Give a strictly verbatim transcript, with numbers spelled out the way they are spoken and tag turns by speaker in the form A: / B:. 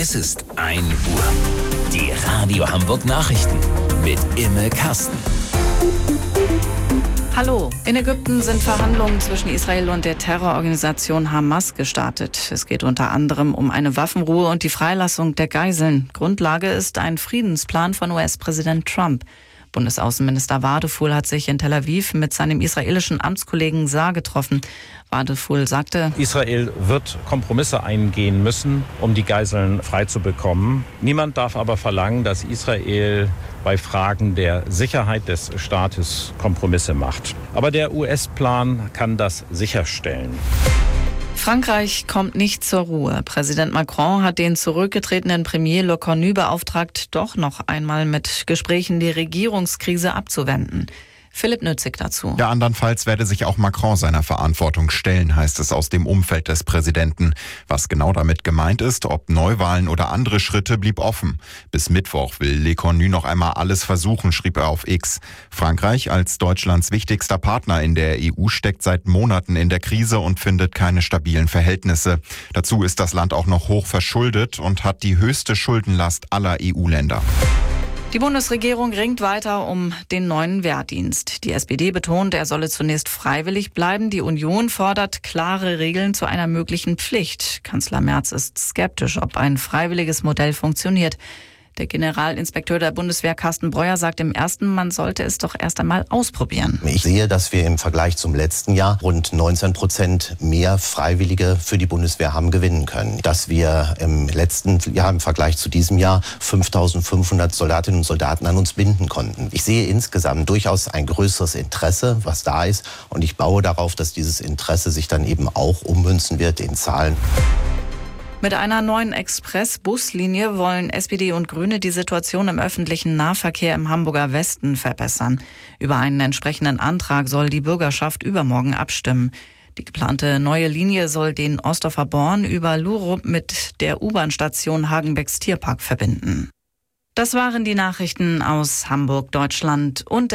A: Es ist ein Uhr. Die Radio Hamburg Nachrichten mit Imme Kasten.
B: Hallo. In Ägypten sind Verhandlungen zwischen Israel und der Terrororganisation Hamas gestartet. Es geht unter anderem um eine Waffenruhe und die Freilassung der Geiseln. Grundlage ist ein Friedensplan von U S-Präsident Trump. Bundesaußenminister Wadephul hat sich in Tel Aviv mit seinem israelischen Amtskollegen Saar getroffen. Wadephul sagte:
C: Israel wird Kompromisse eingehen müssen, um die Geiseln freizubekommen. Niemand darf aber verlangen, dass Israel bei Fragen der Sicherheit des Staates Kompromisse macht. Aber der U S-Plan kann das sicherstellen.
B: Frankreich kommt nicht zur Ruhe. Präsident Macron hat den zurückgetretenen Premier Le Cornu beauftragt, doch noch einmal mit Gesprächen die Regierungskrise abzuwenden. Philipp Nützig dazu.
D: Ja, andernfalls werde sich auch Macron seiner Verantwortung stellen, heißt es aus dem Umfeld des Präsidenten. Was genau damit gemeint ist, ob Neuwahlen oder andere Schritte, blieb offen. Bis Mittwoch will Le Cornu noch einmal alles versuchen, schrieb er auf X. Frankreich als Deutschlands wichtigster Partner in der E U steckt seit Monaten in der Krise und findet keine stabilen Verhältnisse. Dazu ist das Land auch noch hoch verschuldet und hat die höchste Schuldenlast aller E U-Länder.
B: Die Bundesregierung ringt weiter um den neuen Wehrdienst. Die S P D betont, er solle zunächst freiwillig bleiben. Die Union fordert klare Regeln zu einer möglichen Pflicht. Kanzler Merz ist skeptisch, ob ein freiwilliges Modell funktioniert. Der Generalinspekteur der Bundeswehr Carsten Breuer sagt im ersten, man sollte es doch erst einmal ausprobieren.
E: Ich sehe, dass wir im Vergleich zum letzten Jahr rund neunzehn Prozent mehr Freiwillige für die Bundeswehr haben gewinnen können. Dass wir im letzten Jahr im Vergleich zu diesem Jahr fünftausendfünfhundert Soldatinnen und Soldaten an uns binden konnten. Ich sehe insgesamt durchaus ein größeres Interesse, was da ist. Und ich baue darauf, dass dieses Interesse sich dann eben auch ummünzen wird in Zahlen.
B: Mit einer neuen Express-Buslinie wollen S P D und Grüne die Situation im öffentlichen Nahverkehr im Hamburger Westen verbessern. Über einen entsprechenden Antrag soll die Bürgerschaft übermorgen abstimmen. Die geplante neue Linie soll den Osdorfer Born über Lurup mit der U-Bahn-Station Hagenbecks Tierpark verbinden. Das waren die Nachrichten aus Hamburg, Deutschland und